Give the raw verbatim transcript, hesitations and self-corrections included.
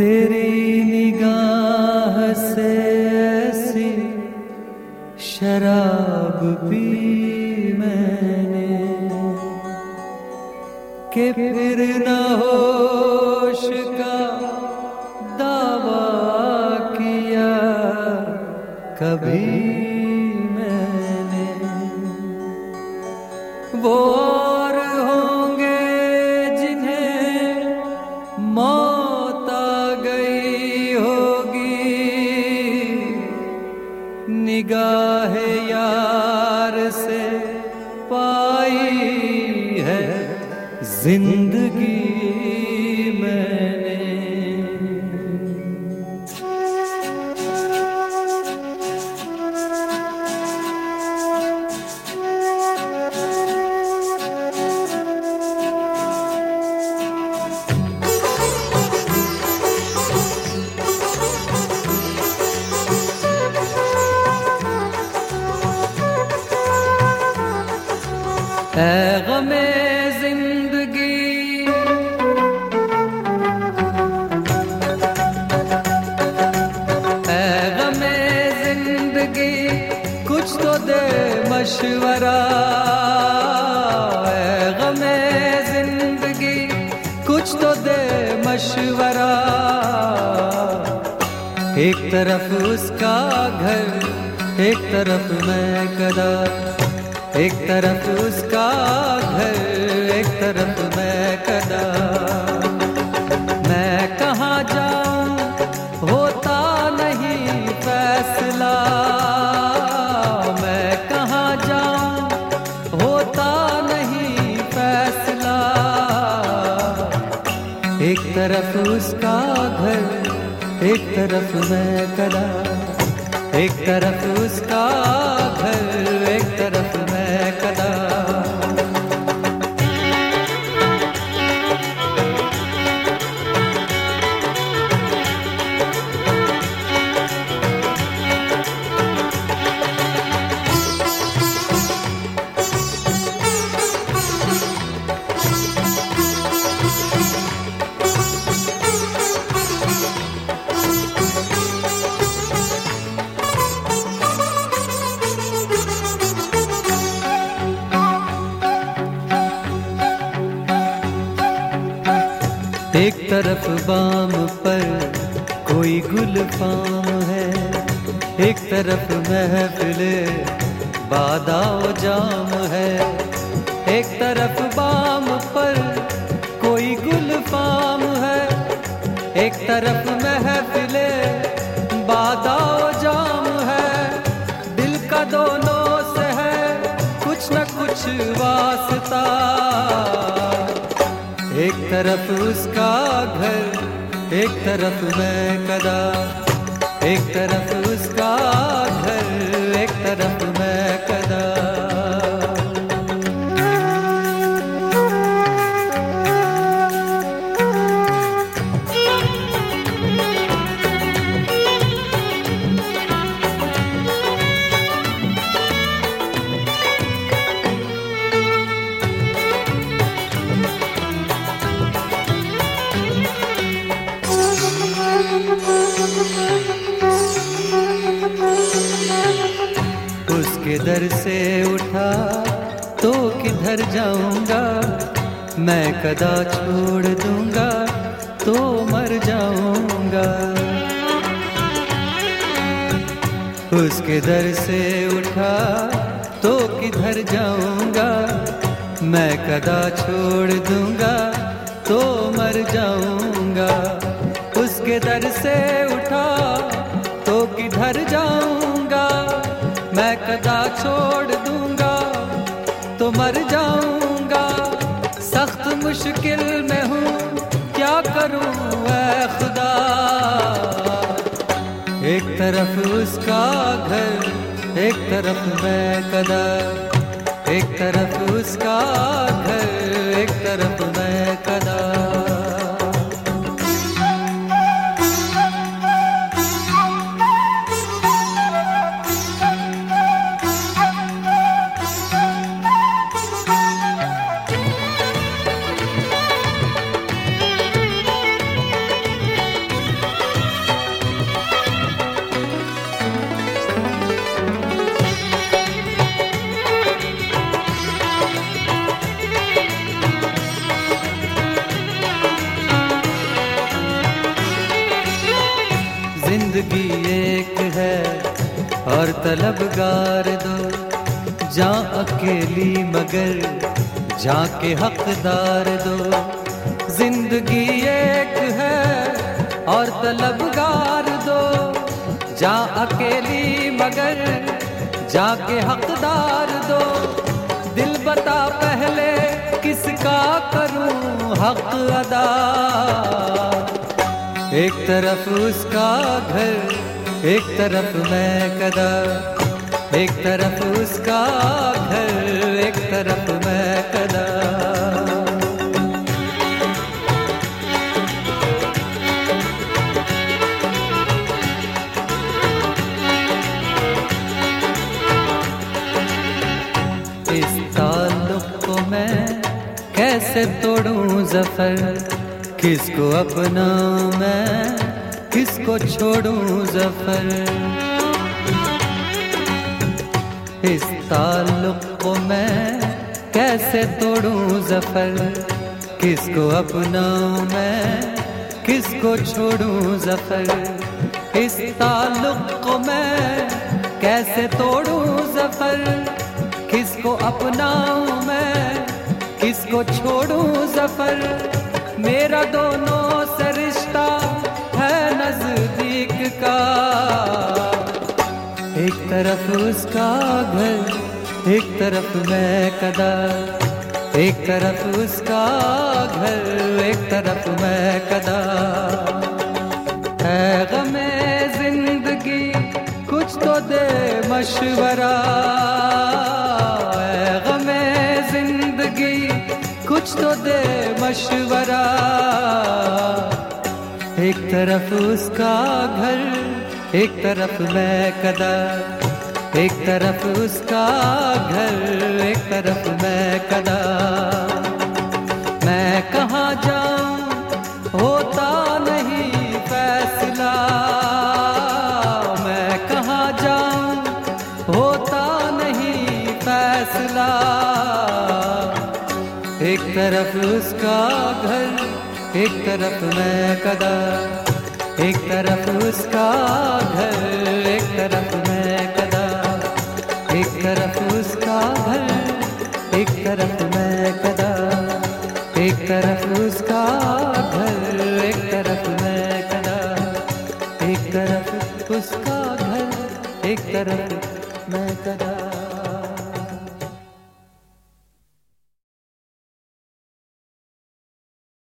तेरी निगाह से ऐसी शराब पी मैंने कि फिर न होश का दावा किया कभी मैंने। वो और होंगे जिन्हें मौत आ गई होगी, निगाह यार से पाई है जिंदगी मैंने। ऐ गमे जिंदगी ऐ गमे जिंदगी कुछ तो दे मशवरा। ऐ गमे जिंदगी कुछ तो दे मशवरा। एक तरफ उसका घर, एक तरफ मैं कदा, एक तरफ उसका घर, एक तरफ मैं कदा। मैं कहाँ जाऊं होता नहीं फैसला, मैं कहाँ जाऊं होता नहीं फैसला। एक तरफ उसका घर, एक तरफ मैं कदा, एक तरफ उसका घर, एक तरफ मैं कदा। एक तरफ बाम पर कोई गुल फाम है, एक तरफ महफिले बादाओ जाम है। एक तरफ बाम पर कोई गुल फाम है, एक तरफ महफिले बादाओ जाम है। दिल का दोनों से है कुछ न कुछ वास्ता। एक तरफ उसका घर, एक तरफ मैं कदा, एक तरफ उसका घर, एक तरफ मैं कदा। उसके दर से उठा तो किधर जाऊंगा, मैं कदा छोड़ दूंगा तो मर जाऊंगा। उसके दर से उठा तो किधर जाऊंगा, मैं कदा छोड़ दूंगा तो मर जाऊंगा। उसके दर से उठा तो किधर जाऊंगा, मैं कदा छोड़ दूंगा तो मर जाऊंगा। सख्त मुश्किल में हूँ क्या करूँ ऐ खुदा। एक तरफ उसका घर, एक तरफ मैं कदा, एक तरफ उसका घर, एक तरफ मैं कदा। जिंदगी एक है और तलबगार दो, जा अकेली मगर जाके हकदार दो। जिंदगी एक है और तलबगार दो, जा अकेली मगर जाके हकदार दो। दिल बता पहले किसका करूं हक अदा, एक तरफ उसका घर एक तरफ मैं कदा, एक तरफ उसका घर एक तरफ मैं कदा। इस ताल्लुक को मैं कैसे तोड़ूं ज़फ़र, किसको अपनाऊं मैं किसको छोड़ूं ज़फ़र। इस ताल्लुक को मैं कैसे तोड़ूं ज़फ़र, किसको अपनाऊं मैं किसको छोड़ूं ज़फ़र। इस ताल्लुक को मैं कैसे तोड़ूं ज़फ़र, किसको अपनाऊं मैं किसको छोड़ूं ज़फ़र। मेरा दोनों से रिश्ता है नज़दीक का, एक तरफ उसका घर एक तरफ मैं कदा, एक तरफ उसका घर एक तरफ मैं कदा। है गमे जिंदगी कुछ तो दे मशवरा, है गमे जिंदगी कुछ तो दे मशवरा। एक तरफ उसका घर एक तरफ मैं कदा, एक तरफ उसका घर एक तरफ मैं कदा। मैं कहाँ जाऊं होता नहीं फैसला, मैं कहाँ जाऊं होता नहीं फैसला। एक तरफ उसका घर एक तरफ मैं कदा, एक तरफ उसका घर एक तरफ मैं कदा, एक तरफ उसका घर एक तरफ मैं कदा, एक तरफ उसका घर एक तरफ मैं कदा, एक तरफ उसका घर एक तरफ मैं कदा।